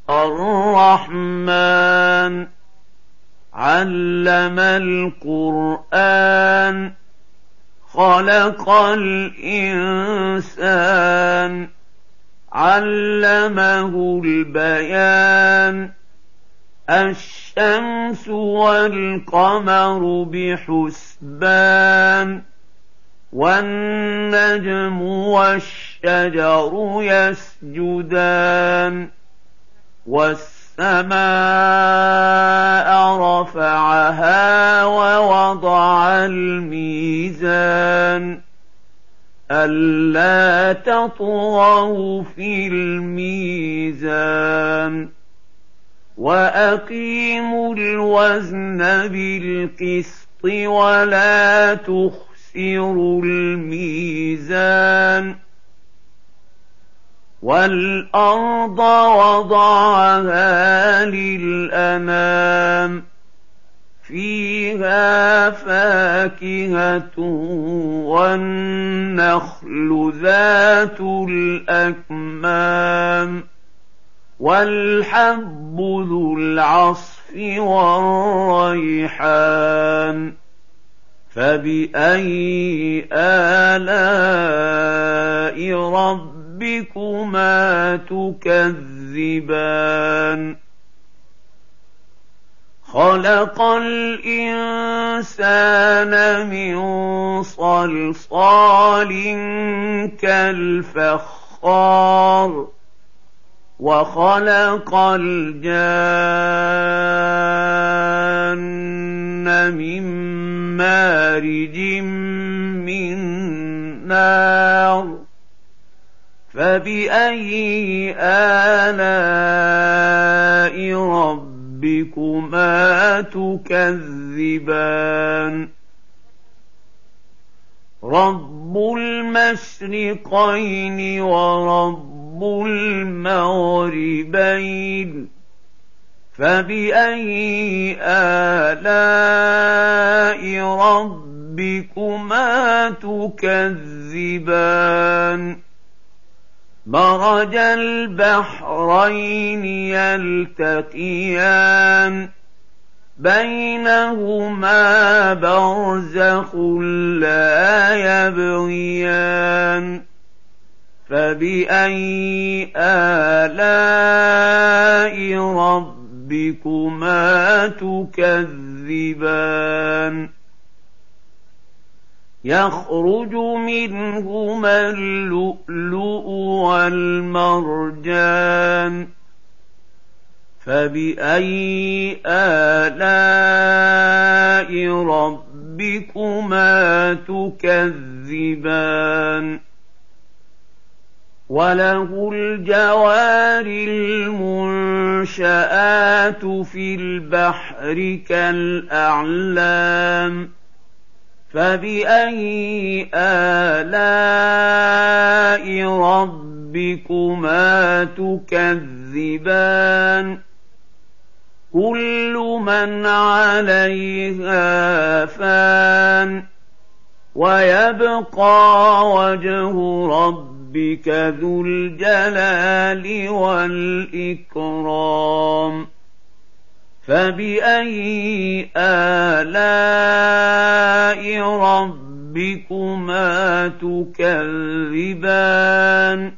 الرحمن علم القرآن خلق الإنسان علمه البيان الشمس والقمر بحسبان والنجم والشجر يسجدان والسماء رفعها ووضع الميزان ألا تطغوا في الميزان وأقيموا الوزن بالقسط ولا تخسروا الميزان والأرض وضعها للأنام فيها فاكهة والنخل ذات الأكمام والحب ذو العصف والريحان فبأي آلاء ربكما تكذبان خلق الإنسان من صلصال كالفخار وخلق الجان من مارج من نار فبأي آلاء ربكما تكذبان رب المشرقين ورب المغربين فبأي آلاء ربكما تكذبان مرج البحرين يلتقيان بينهما برزخ لا يبغيان فبأي آلاء ربكما تكذبان يخرج منهما اللؤلؤ والمرجان فبأي آلاء ربكما تكذبان وله الجوار المنشآت في البحر كالأعلام فبأي آلاء ربكما تكذبان كل من عليها فان ويبقى وجه ربك ذو الجلال والإكرام فبأي آلاء ربكما تكذبان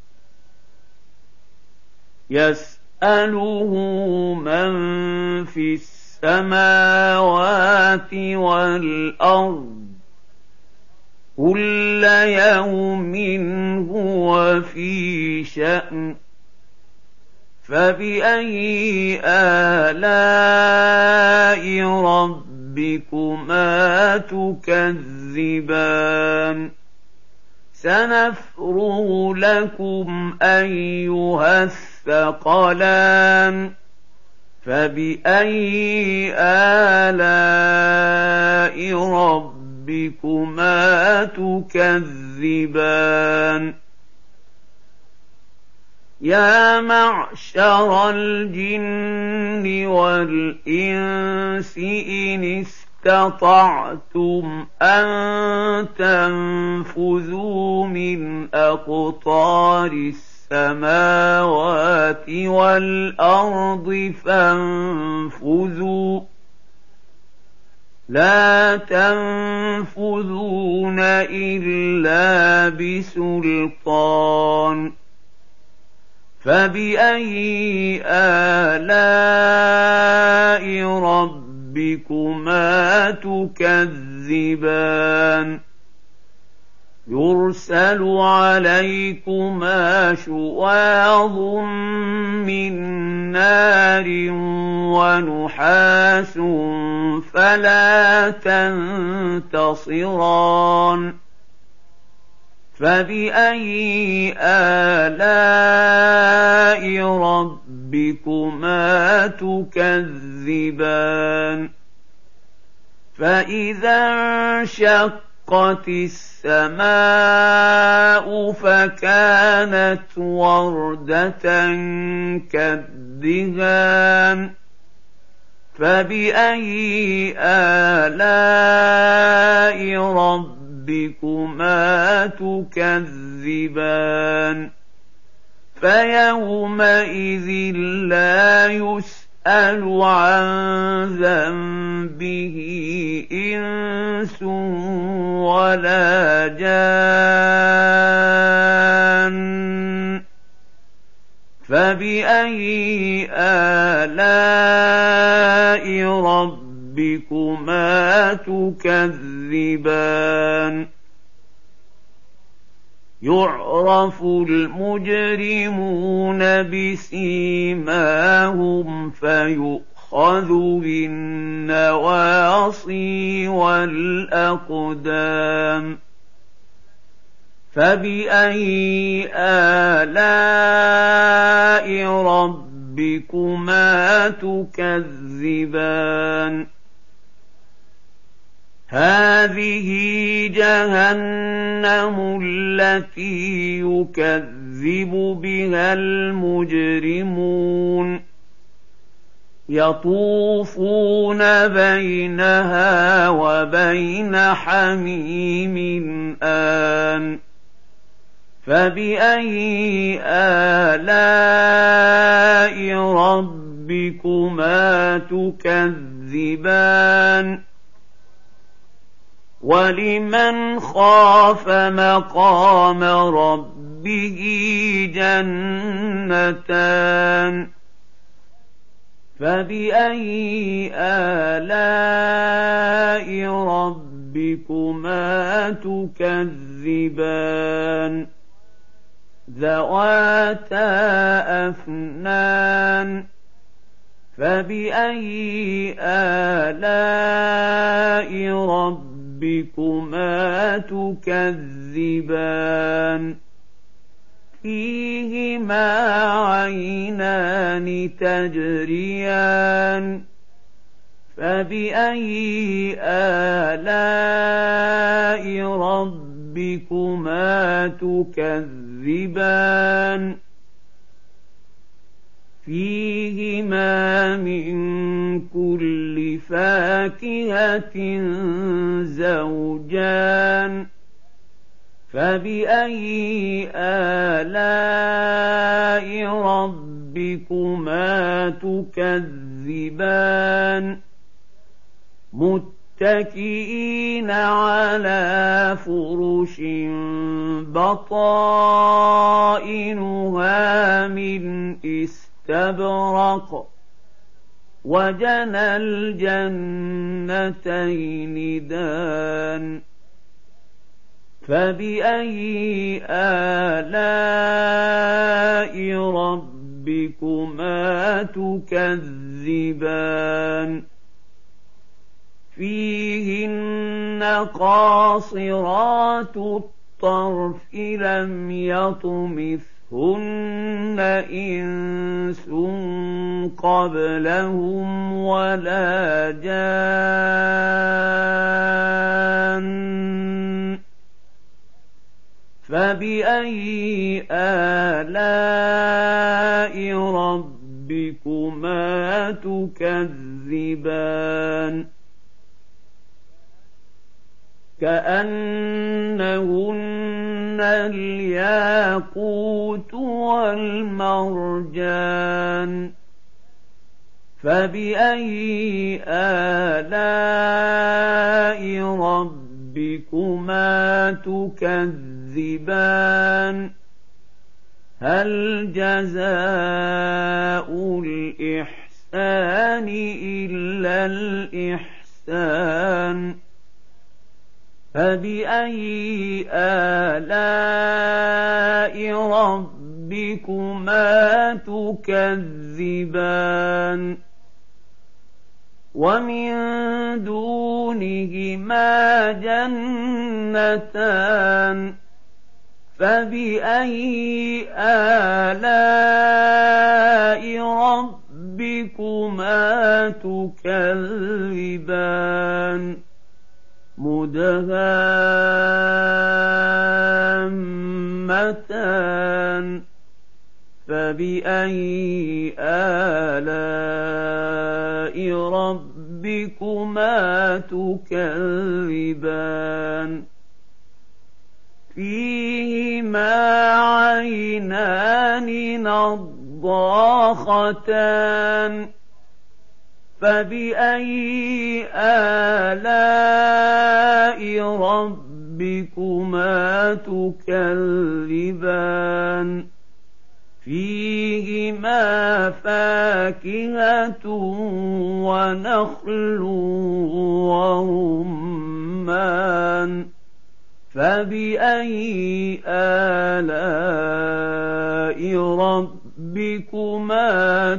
يسأله من في السماوات والأرض كل يوم هو في شأن فبأي آلاء ربكما تكذبان سنفرغ لكم أيها الثقلان فبأي آلاء ربكما تكذبان يا معشر الجن والإنس إن استطعتم أن تنفذوا من أقطار السماوات والأرض فانفذوا لا تنفذون إلا بسلطان فبأي آلاء ربكما تكذبان يرسل عليكما شواظ من نار ونحاس فلا تنتصران فبأي آلاء ربكما تكذبان فإذا انشقت السماء فكانت وردة كالدهان فبأي آلاء ربكما تكذبان فيومئذ لا يسأل عن ذنبه إنس ولا جان فبأي آلاء ربكما تكذبان يعرف المجرمون بسيماهم فيؤخذ بالنواصي والأقدام فبأي آلاء ربكما تكذبان هذه جهنم التي يكذب بها المجرمون يطوفون بينها وبين حميم آن فبأي آلاء ربكما تكذبان ولمن خاف مقام ربه جنتان فبأي آلاء ربكما تكذبان ذواتا أفنان فبأي آلاء ربكما تكذبان فيهما عينان تجريان فبأي آلاء ربكما تكذبان فيهما من كل فاكهة زوجان فبأي آلاء ربكما تكذبان متكئين على فرش بطائنها من استبرق وجنى الجنتين دان فبأي آلاء ربكما تكذبان فيهن قاصرات الطرف لم يطمثهن إنس قبلهم ولا جان فبأي آلاء ربكما تكذبان كأنهن الياقوت والمرجان فبأي آلاء ربكما تكذبان هل جزاء الإحسان إلا الإحسان فبأي آلاء ربكما تكذبان ومن دونهما جنتان فبأي آلاء ربكما تكذبان مدهامتان فبأي آلاء ربكما تكذبان فيهما عينان نضاختان فبأي آلاء ربكما تكذبان فيهما فاكهة ونخل ورمان فبأي آلاء ربكما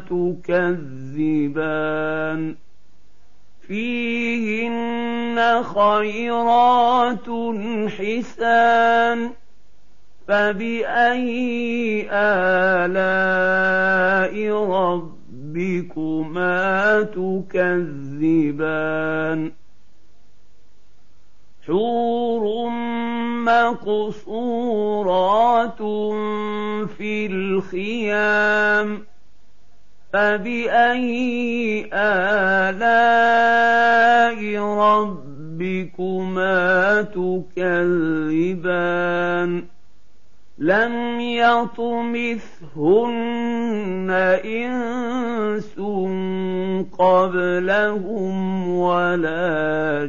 تكذبان فيهن خيرات حسان فبأي آلاء ربكما تكذبان حور مقصورات في الخيام فبأي آلاء ربكما تكذبان لم يطمثهن إنس قبلهم ولا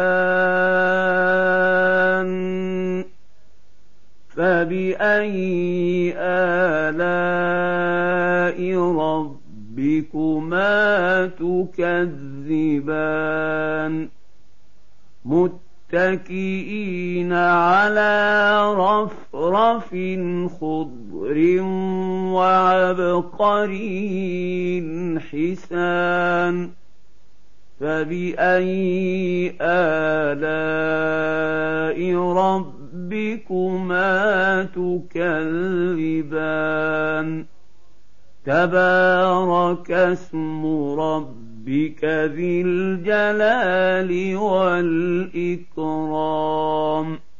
جان فبأي آلاء ربكما تكذبان متكئين على رفرف خضر وعبقري حسان فبأي آلاء ربكما تكذبان تبارك اسم ربك ذي الجلال والإكرام